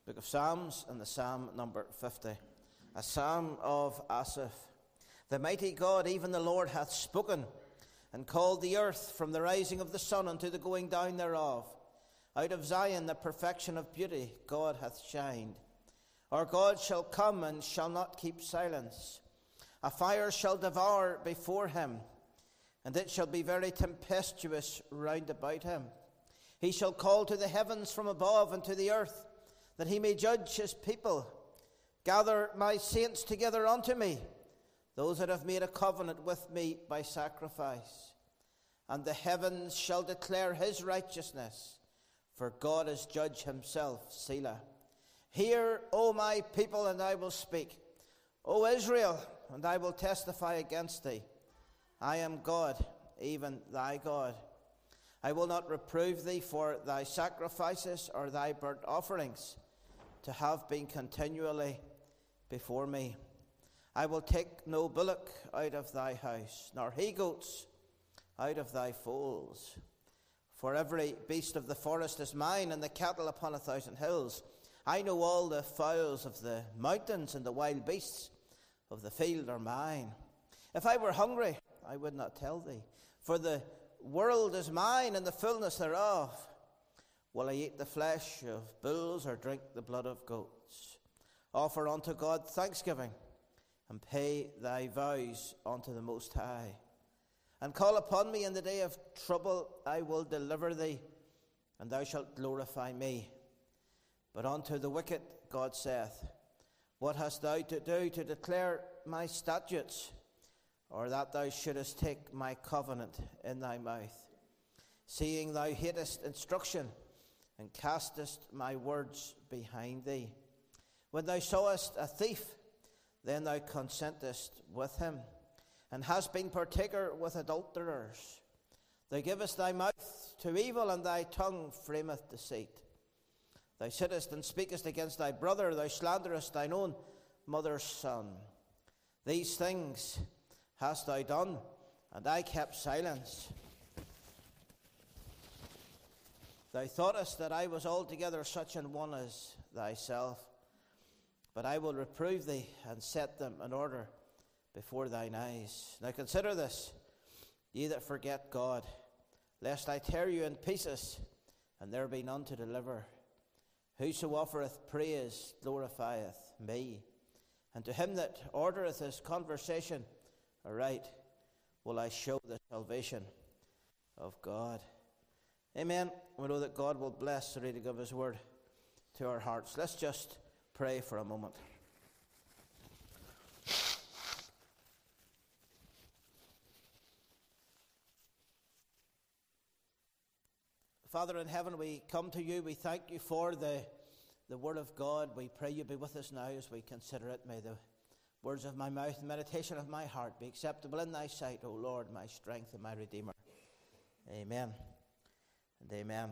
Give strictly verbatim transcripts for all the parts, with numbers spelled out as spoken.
Book of Psalms and the Psalm number fifty, a psalm of Asaph. The mighty God, even the Lord, hath spoken, and called the earth from the rising of the sun unto the going down thereof. Out of Zion the perfection of beauty God hath shined. Our God shall come and shall not keep silence. A fire shall devour before him, and it shall be very tempestuous round about him. He shall call to the heavens from above and to the earth, that he may judge his people. Gather my saints together unto me, those that have made a covenant with me by sacrifice. And the heavens shall declare his righteousness, for God is judge himself. Selah. Hear, O my people, and I will speak. O Israel, and I will testify against thee. I am God, even thy God. I will not reprove thee for thy sacrifices or thy burnt offerings, to have been continually before me. I will take no bullock out of thy house, nor he-goats out of thy folds. For every beast of the forest is mine, and the cattle upon a thousand hills. I know all the fowls of the mountains, and the wild beasts of the field are mine. If I were hungry, I would not tell thee, for the world is mine, and the fullness thereof. Will I eat the flesh of bulls, or drink the blood of goats? Offer unto God thanksgiving, and pay thy vows unto the Most High. And call upon me in the day of trouble. I will deliver thee, and thou shalt glorify me. But unto the wicked God saith, what hast thou to do to declare my statutes, or that thou shouldest take my covenant in thy mouth? Seeing thou hatest instruction, and castest my words behind thee. When thou sawest a thief, then thou consentest with him, and hast been partaker with adulterers. Thou givest thy mouth to evil, and thy tongue frameth deceit. Thou sittest and speakest against thy brother, thou slanderest thine own mother's son. These things hast thou done, and I kept silence. Thou thoughtest that I was altogether such an one as thyself, but I will reprove thee, and set them in order before thine eyes. Now consider this, ye that forget God, lest I tear you in pieces, and there be none to deliver. Whoso offereth praise glorifieth me, and to him that ordereth his conversation aright will I show the salvation of God. Amen. We know that God will bless the reading of his word to our hearts. Let's just pray for a moment. Father in heaven, we come to you. We thank you for the, the word of God. We pray you be with us now as we consider it. May the words of my mouth and meditation of my heart be acceptable in thy sight, O Lord, my strength and my Redeemer. Amen and amen.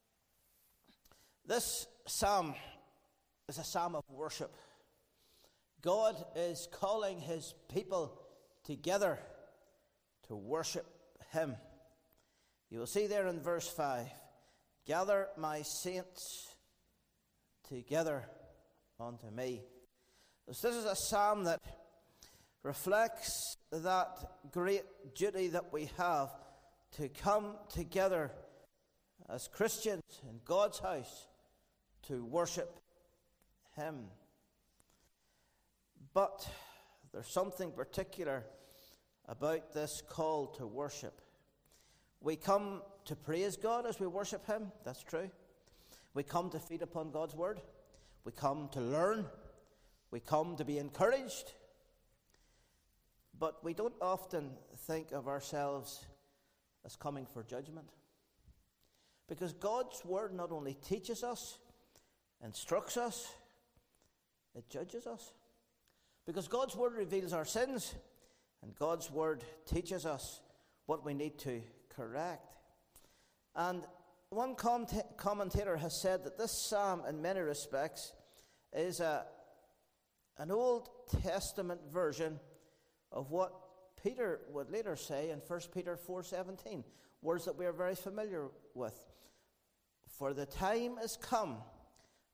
This psalm is a psalm of worship. God is calling his people together to worship him. You will see there in verse five, gather my saints together unto me. This is a psalm that reflects that great duty that we have to come together as Christians in God's house to worship him. But there's something particular about this call to worship. We come to praise God as we worship him, that's true. We come to feed upon God's word. We come to learn. We come to be encouraged. But we don't often think of ourselves as coming for judgment. Because God's word not only teaches us, instructs us, it judges us. Because God's word reveals our sins, and God's word teaches us what we need to correct. And one commentator has said that this psalm, in many respects, is a, an Old Testament version of what Peter would later say in First Peter four seventeen, words that we are very familiar with. For the time is come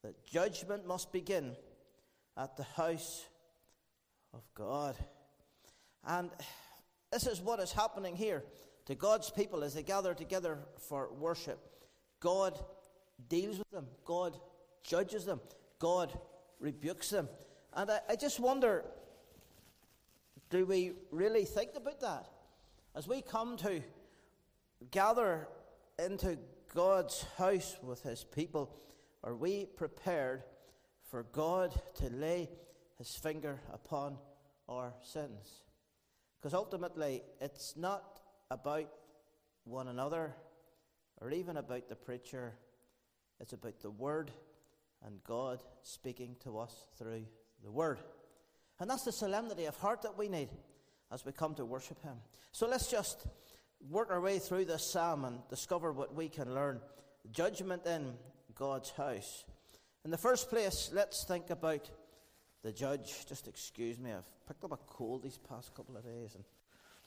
that judgment must begin at the house of God. And this is what is happening here to God's people as they gather together for worship. God deals with them. God judges them. God rebukes them. And I, I just wonder, do we really think about that? As we come to gather into God's house with his people, are we prepared for God to lay his finger upon our sins? Because ultimately, it's not about one another or even about the preacher. It's about the Word and God speaking to us through the Word. And that's the solemnity of heart that we need as we come to worship him. So let's just work our way through this psalm and discover what we can learn. Judgment in God's house. In the first place, let's think about the judge. Just excuse me, I've picked up a cold these past couple of days, and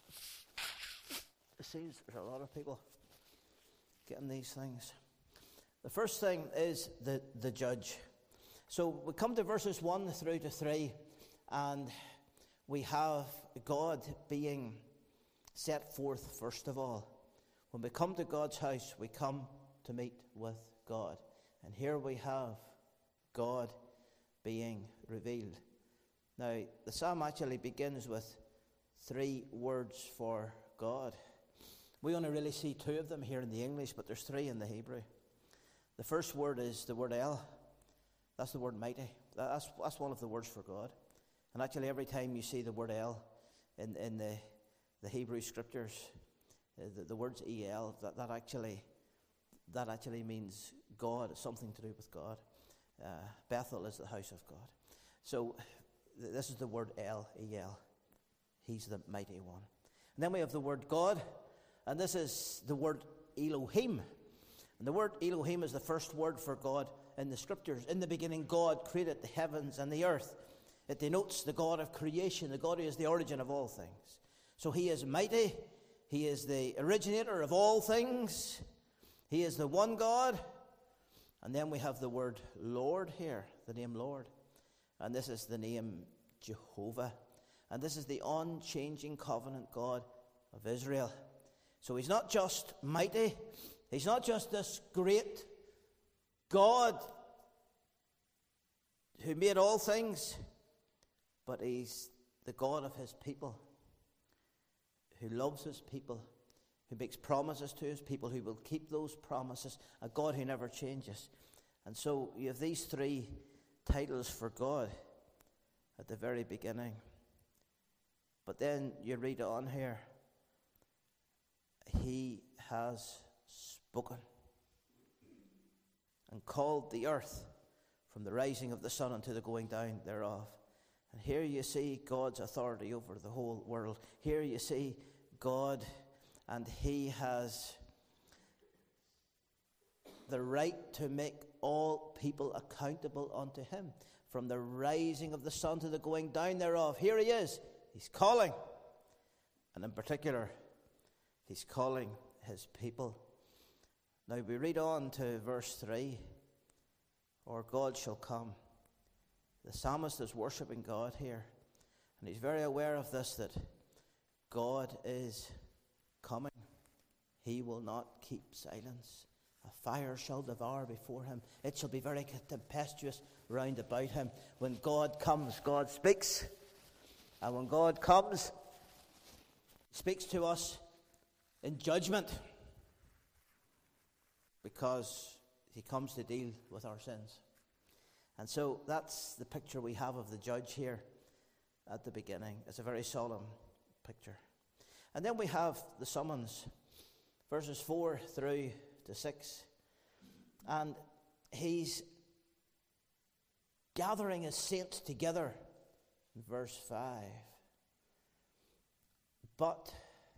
it seems there's a lot of people getting these things. The first thing is the, the judge. So we come to verses one through to three, and we have God being set forth first of all. When we come to God's house, we come to meet with God. And here we have God being revealed. Now, the psalm actually begins with three words for God. We only really see two of them here in the English, but there's three in the Hebrew. The first word is the word El. That's the word mighty. That's, that's one of the words for God. And actually, every time you see the word El in, in the, the Hebrew scriptures, the, the words E L, that, that actually that actually means God, something to do with God. Uh, Bethel is the house of God. So th- this is the word El, E L. He's the mighty one. And then we have the word God, and this is the word Elohim. And the word Elohim is the first word for God in the scriptures. In the beginning, God created the heavens and the earth. It denotes the God of creation, the God who is the origin of all things. So he is mighty. He is the originator of all things. He is the one God. And then we have the word Lord here, the name Lord. And this is the name Jehovah. And this is the unchanging covenant God of Israel. So he's not just mighty. He's not just this great God who made all things, but he's the God of his people, who loves his people, who makes promises to his people, who will keep those promises, a God who never changes. And so you have these three titles for God at the very beginning. But then you read on here, he has spoken and called the earth from the rising of the sun unto the going down thereof. And here you see God's authority over the whole world. Here you see God, and he has the right to make all people accountable unto him. From the rising of the sun to the going down thereof. Here he is. He's calling. And in particular, he's calling his people. Now we read on to verse three. Or God shall come. The psalmist is worshipping God here. And he's very aware of this, that God is coming. He will not keep silence. A fire shall devour before him. It shall be very tempestuous round about him. When God comes, God speaks. And when God comes, he speaks to us in judgment. Because he comes to deal with our sins. And so that's the picture we have of the judge here at the beginning. It's a very solemn picture. And then we have the summons, verses four through to six. And he's gathering his saints together in verse five. But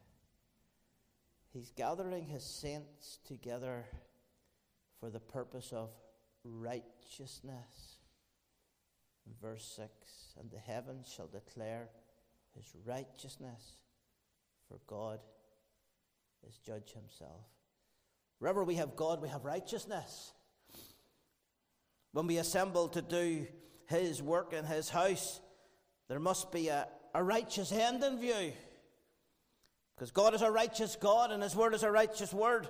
he's gathering his saints together for the purpose of righteousness. In verse six, and the heavens shall declare his righteousness, for God is judge himself. Wherever we have God, we have righteousness. When we assemble to do his work in his house, there must be a, a righteous end in view. Because God is a righteous God and his word is a righteous word.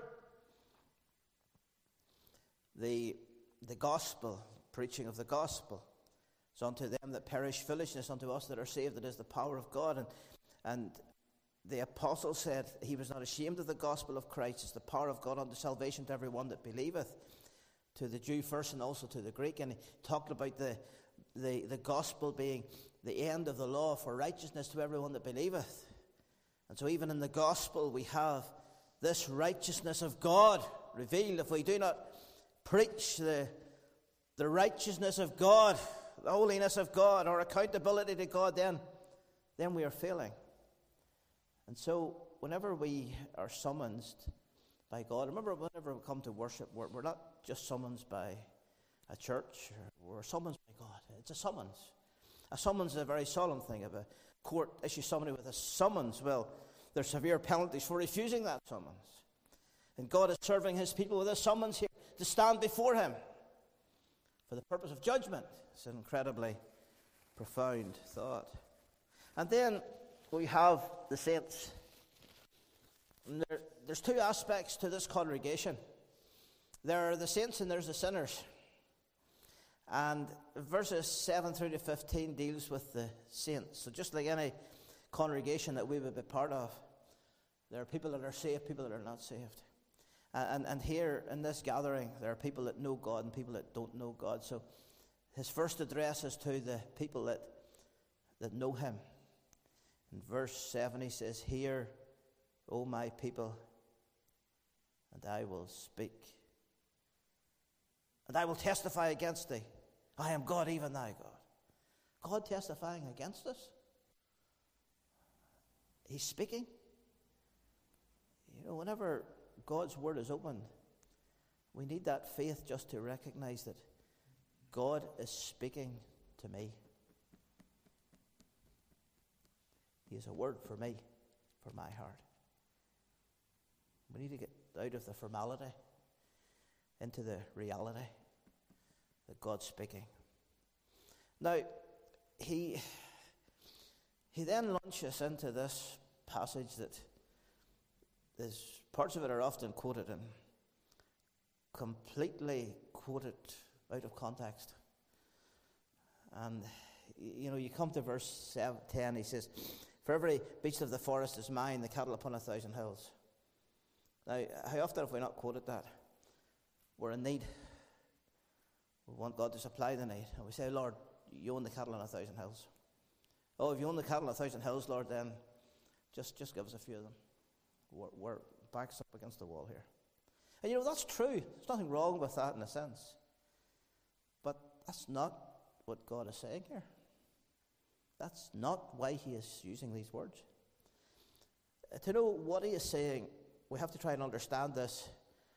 The, the gospel, preaching of the gospel, is unto them that perish foolishness, unto us that are saved it is the power of God. And, and the apostle said he was not ashamed of the gospel of Christ. It's the power of God unto salvation to every one that believeth, to the Jew first and also to the Greek. And he talked about the, the, the gospel being the end of the law for righteousness to everyone that believeth. And so even in the gospel we have this righteousness of God revealed. If we do not preach the, the righteousness of God, the holiness of God, or accountability to God, then, then we are failing. And so whenever we are summoned by God, remember whenever we come to worship, we're, we're not just summoned by a church, we're summoned by God. It's a summons. A summons is a very solemn thing. If a court issues somebody with a summons, well, there's severe penalties for refusing that summons. And God is serving his people with a summons here to stand before him for the purpose of judgment. It's an incredibly profound thought. And then we have the saints. And there, there's two aspects to this congregation. There are the saints and there's the sinners. And verses seven through to fifteen deals with the saints. So just like any congregation that we would be part of, there are people that are saved, people that are not saved. And, and here in this gathering, there are people that know God and people that don't know God. So his first address is to the people that, that know him. In verse seven he says, "Hear, O my people, and I will speak. And I will testify against thee. I am God, even thy God." God testifying against us? He's speaking. You know, whenever God's word is opened, we need that faith just to recognize that God is speaking to me. He has a word for me, for my heart. We need to get out of the formality into the reality that God's speaking. Now, he, he then launches into this passage that is, parts of it are often quoted and completely quoted out of context. And, you know, you come to verse ten, he says, "For every beast of the forest is mine, the cattle upon a thousand hills." Now, how often have we not quoted that? We're in need. We want God to supply the need. And we say, "Lord, you own the cattle on a thousand hills." Oh, if you own the cattle on a thousand hills, Lord, then just, just give us a few of them. We're, we're backs up against the wall here. And you know, that's true. There's nothing wrong with that in a sense. But that's not what God is saying here. That's not why he is using these words. Uh, to know what he is saying, we have to try and understand this,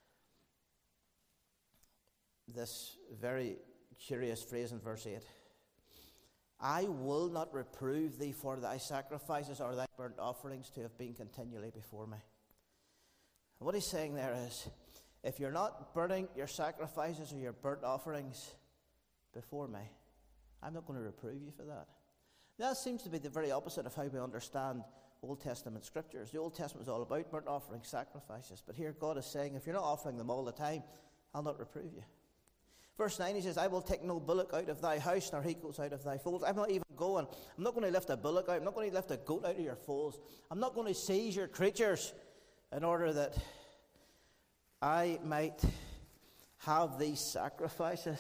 this very curious phrase in verse eight. "I will not reprove thee for thy sacrifices or thy burnt offerings to have been continually before me." And what he's saying there is, if you're not burning your sacrifices or your burnt offerings before me, I'm not going to reprove you for that. That seems to be the very opposite of how we understand Old Testament scriptures. The Old Testament is all about burnt offerings, sacrifices. But here God is saying, if you're not offering them all the time, I'll not reprove you. Verse nine, he says, "I will take no bullock out of thy house, nor he goats out of thy folds." I'm not even going. I'm not going to lift a bullock out. I'm not going to lift a goat out of your folds. I'm not going to seize your creatures in order that I might have these sacrifices.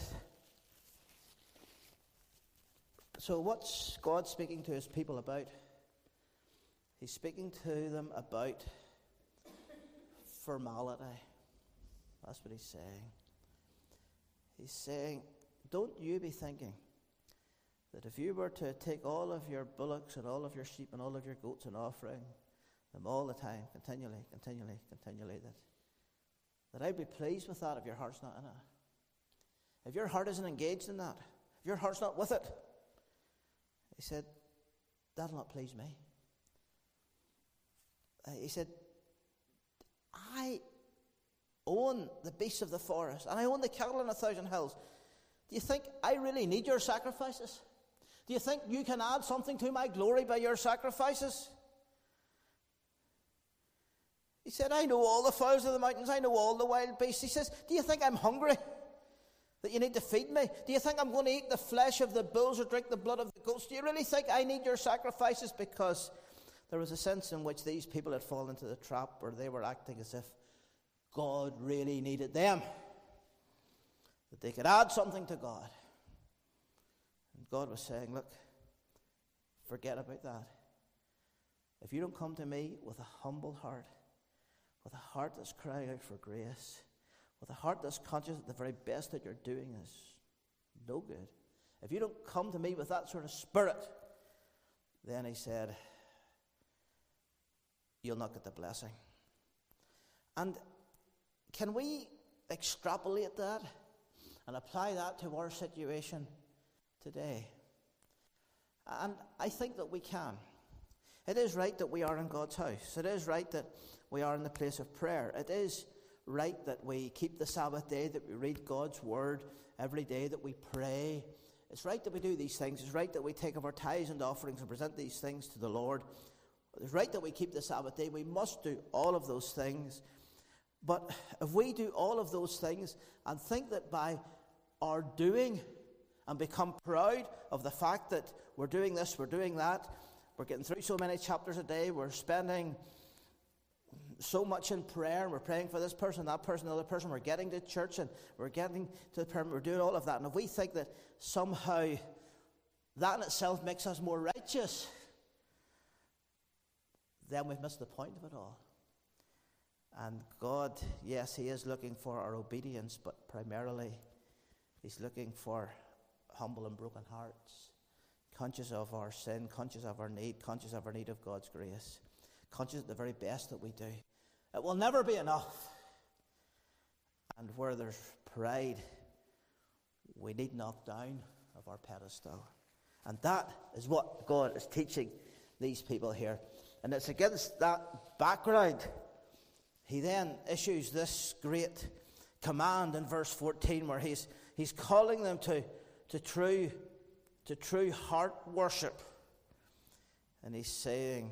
So what's God speaking to his people about? He's speaking to them about formality. That's what he's saying. He's saying, don't you be thinking that if you were to take all of your bullocks and all of your sheep and all of your goats and offering them all the time, continually, continually, continually, that, that I'd be pleased with that if your heart's not in it. If your heart isn't engaged in that, if your heart's not with it, he said, that'll not please me. Uh, he said, I own the beasts of the forest, and I own the cattle on a thousand hills. Do you think I really need your sacrifices? Do you think you can add something to my glory by your sacrifices? He said, I know all the fowls of the mountains. I know all the wild beasts. He says, do you think I'm hungry that you need to feed me? Do you think I'm going to eat the flesh of the bulls or drink the blood of the goats? Do you really think I need your sacrifices? Because there was a sense in which these people had fallen into the trap where they were acting as if God really needed them, that they could add something to God. And God was saying, look, forget about that. If you don't come to me with a humble heart, with a heart that's crying out for grace, with a heart that's conscious that the very best that you're doing is no good, if you don't come to me with that sort of spirit, then he said, you'll not get the blessing. And can we extrapolate that and apply that to our situation today? And I think that we can. It is right that we are in God's house. It is right that we are in the place of prayer. It is right that we keep the Sabbath day, that we read God's word every day, that we pray. It's right that we do these things. It's right that we take up our tithes and offerings and present these things to the Lord. It's right that we keep the Sabbath day. We must do all of those things. But if we do all of those things and think that by our doing and become proud of the fact that we're doing this, we're doing that, we're getting through so many chapters a day, we're spending so much in prayer, and we're praying for this person, that person, the other person, we're getting to church and we're getting to the prayer, we're doing all of that. And if we think that somehow that in itself makes us more righteous, then we've missed the point of it all. And God, yes, he is looking for our obedience, but primarily he's looking for humble and broken hearts, conscious of our sin, conscious of our need, conscious of our need of God's grace, conscious of the very best that we do. It will never be enough. And where there's pride, we need knock down of our pedestal. And that is what God is teaching these people here. And it's against that background he then issues this great command in verse fourteen, where he's he's calling them to, to true to true heart worship. And he's saying,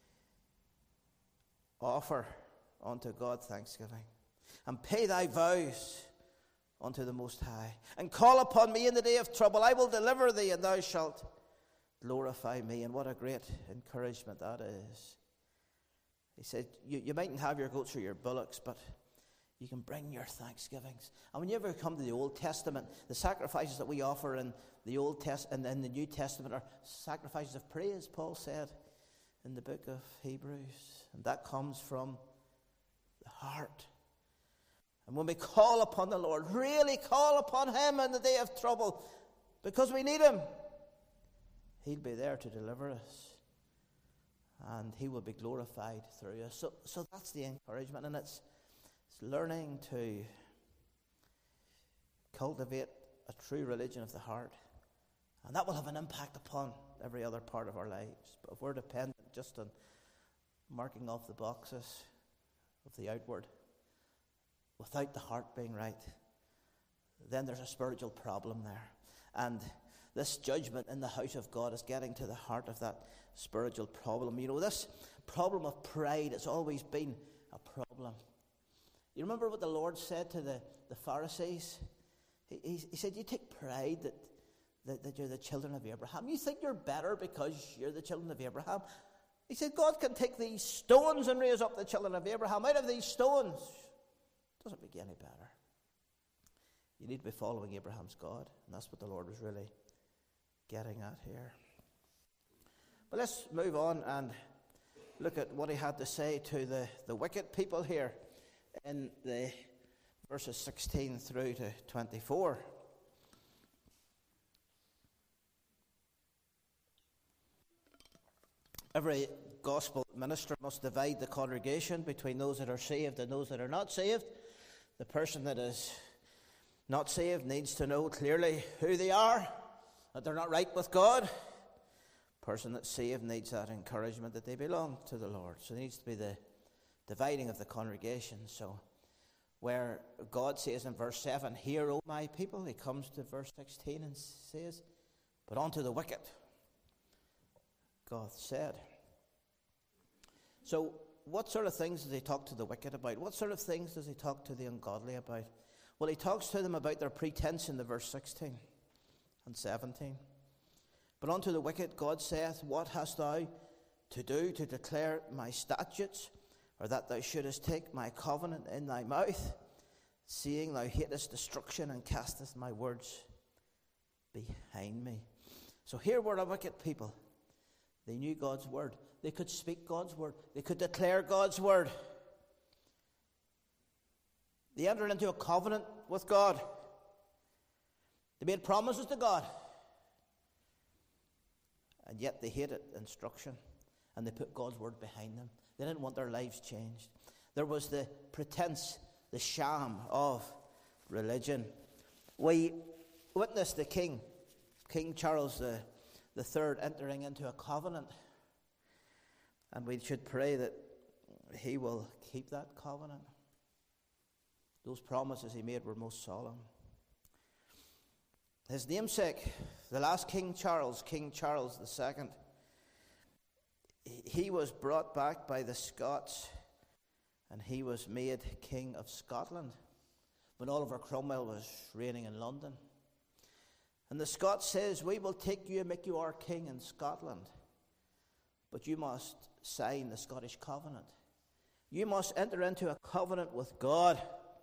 offer unto God thanksgiving, and pay thy vows unto the Most High, and call upon me in the day of trouble. I will deliver thee, and thou shalt glorify me. And what a great encouragement that is. He said, you, you mightn't have your goats or your bullocks, but you can bring your thanksgivings. And when you ever come to the Old Testament, the sacrifices that we offer in the Old Test and in the New Testament are sacrifices of praise, Paul said in the book of Hebrews. And that comes from the heart. And when we call upon the Lord, really call upon him in the day of trouble, because we need him, he'll be there to deliver us. And he will be glorified through us. So, so that's the encouragement. And it's, it's learning to cultivate a true religion of the heart. And that will have an impact upon every other part of our lives. But if we're dependent just on marking off the boxes of the outward, without the heart being right, then there's a spiritual problem there. And this judgment in the house of God is getting to the heart of that spiritual problem. You know, this problem of pride has always been a problem. You remember what the Lord said to the, the Pharisees? He, he, he said, you take pride that, that, that you're the children of Abraham. You think you're better because you're the children of Abraham. He said, God can take these stones and raise up the children of Abraham. Out of these stones, it doesn't make you any better. You need to be following Abraham's God. And that's what the Lord was really getting at here. But let's move on and look at what he had to say to the, the wicked people here in the verses sixteen through to twenty-four. Every gospel minister must divide the congregation between those that are saved and those that are not saved. The person that is not saved needs to know clearly who they are, that they're not right with God. The person that's saved needs that encouragement that they belong to the Lord. So there needs to be the dividing of the congregation. So where God says in verse seven, "Hear, O my people." He comes to verse sixteen and says, "But unto the wicked, God said." So, what sort of things does he talk to the wicked about? What sort of things does he talk to the ungodly about? Well, he talks to them about their pretense in the verse sixteen and seventeen. "But unto the wicked God saith, What hast thou to do to declare my statutes, or that thou shouldest take my covenant in thy mouth, seeing thou hatest destruction and castest my words behind me?" So here were a wicked people. They knew God's word. They could speak God's word. They could declare God's word. They entered into a covenant with God. They made promises to God. And yet they hated instruction. And they put God's word behind them. They didn't want their lives changed. There was the pretense, the sham of religion. We witnessed the king, King Charles the, the Third, entering into a covenant. And we should pray that he will keep that covenant. Those promises he made were most solemn. His namesake, the last King Charles, King Charles the Second, he was brought back by the Scots, and he was made King of Scotland when Oliver Cromwell was reigning in London. And the Scots says, "We will take you and make you our king in Scotland, but you must sign the Scottish covenant. You must enter into a covenant with God.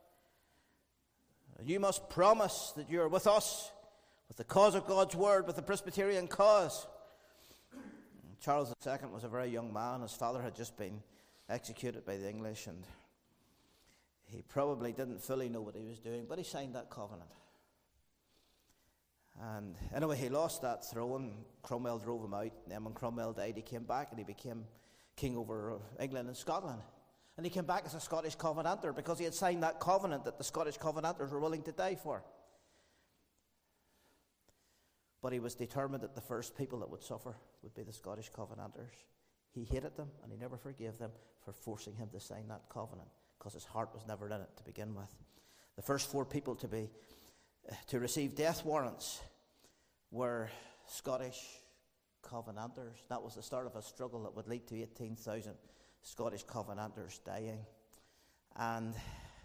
You must promise that you are with us, with the cause of God's word, with the Presbyterian cause." Charles the Second was a very young man. His father had just been executed by the English, and he probably didn't fully know what he was doing, but he signed that covenant. And anyway, he lost that throne. Cromwell drove him out. And then when Cromwell died, he came back and he became king over England and Scotland. And he came back as a Scottish Covenanter because he had signed that covenant that the Scottish Covenanters were willing to die for. But he was determined that the first people that would suffer would be the Scottish Covenanters. He hated them, and he never forgave them for forcing him to sign that covenant, because his heart was never in it to begin with. The first four people to be uh, to receive death warrants were Scottish Covenanters. That was the start of a struggle that would lead to eighteen thousand Scottish Covenanters dying. And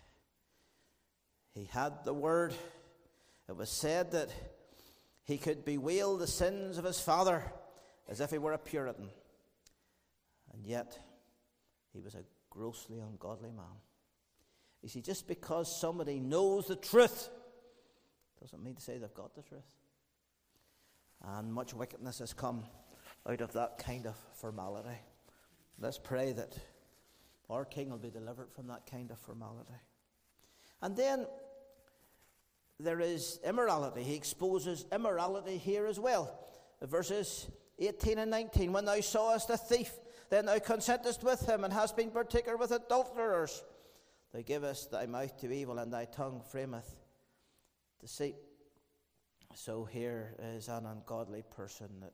he had the word. It was said that he could bewail the sins of his father as if he were a Puritan. And yet, he was a grossly ungodly man. You see, just because somebody knows the truth doesn't mean to say they've got the truth. And much wickedness has come out of that kind of formality. Let's pray that our King will be delivered from that kind of formality. And then there is immorality. He exposes immorality here as well. Verses eighteen and nineteen. "When thou sawest a thief, then thou consentest with him, and hast been partaker with adulterers. Thou givest thy mouth to evil, and thy tongue frameth deceit." So here is an ungodly person that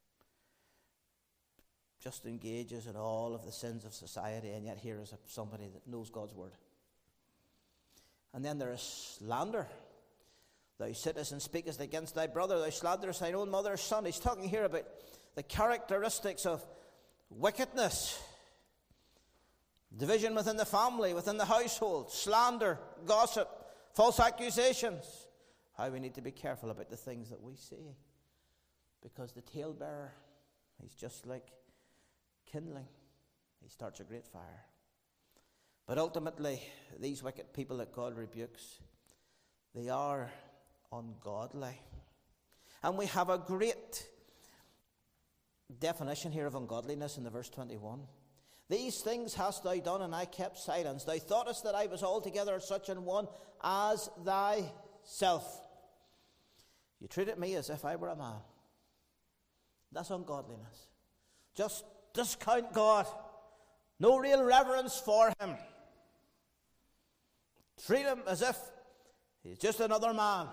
just engages in all of the sins of society, and yet here is a, somebody that knows God's word. And then there is slander. "Thou sittest and speakest against thy brother, thou slanderest thine own mother's son." He's talking here about the characteristics of wickedness. Division within the family, within the household, slander, gossip, false accusations. How we need to be careful about the things that we see. Because the talebearer, he's just like kindling. He starts a great fire. But ultimately, these wicked people that God rebukes, they are ungodly. And we have a great definition here of ungodliness in the verse twenty-one. "These things hast thou done, and I kept silence. Thou thoughtest that I was altogether such an one as thyself." You treated me as if I were a man. That's ungodliness. Just discount God. No real reverence for him. Treat him as if he's just another man.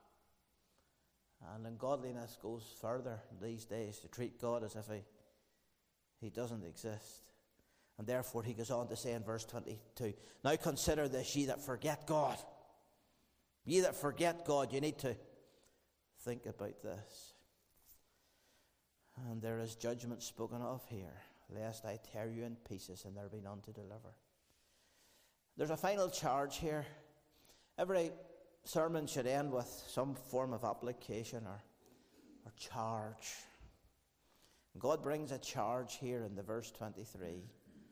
And ungodliness goes further these days, to treat God as if he, he doesn't exist. And therefore he goes on to say in verse twenty-two, now consider this, ye that forget God. Ye that forget God, you need to think about this. And there is judgment spoken of here, lest I tear you in pieces and there be none to deliver. There's a final charge here. Every sermon should end with some form of application or, or charge. God brings a charge here in the verse twenty-three.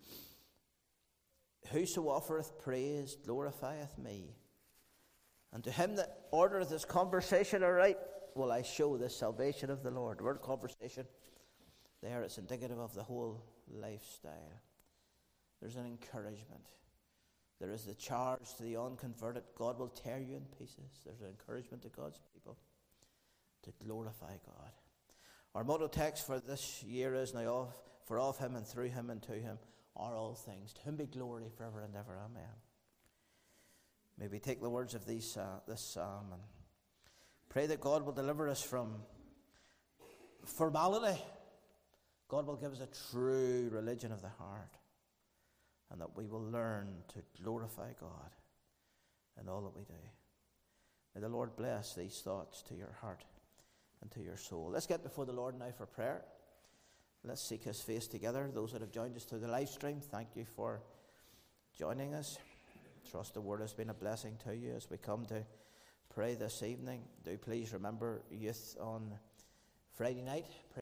Whoso offereth praise glorifieth me. And to him that ordereth his conversation aright will I show the salvation of the Lord. The word conversation there, it's indicative of the whole lifestyle. There's an encouragement. There is the charge to the unconverted. God will tear you in pieces. There's an encouragement to God's people to glorify God. Our motto text for this year is now of, for of him and through him and to him are all things. To him be glory forever and ever. Amen. May we take the words of these, uh, this psalm and pray that God will deliver us from formality. God will give us a true religion of the heart, and that we will learn to glorify God in all that we do. May the Lord bless these thoughts to your heart and to your soul. Let's get before the Lord now for prayer. Let's seek his face together. Those that have joined us through the live stream, thank you for joining us. Trust the word has been a blessing to you as we come to pray this evening. Do please remember youth on Friday night.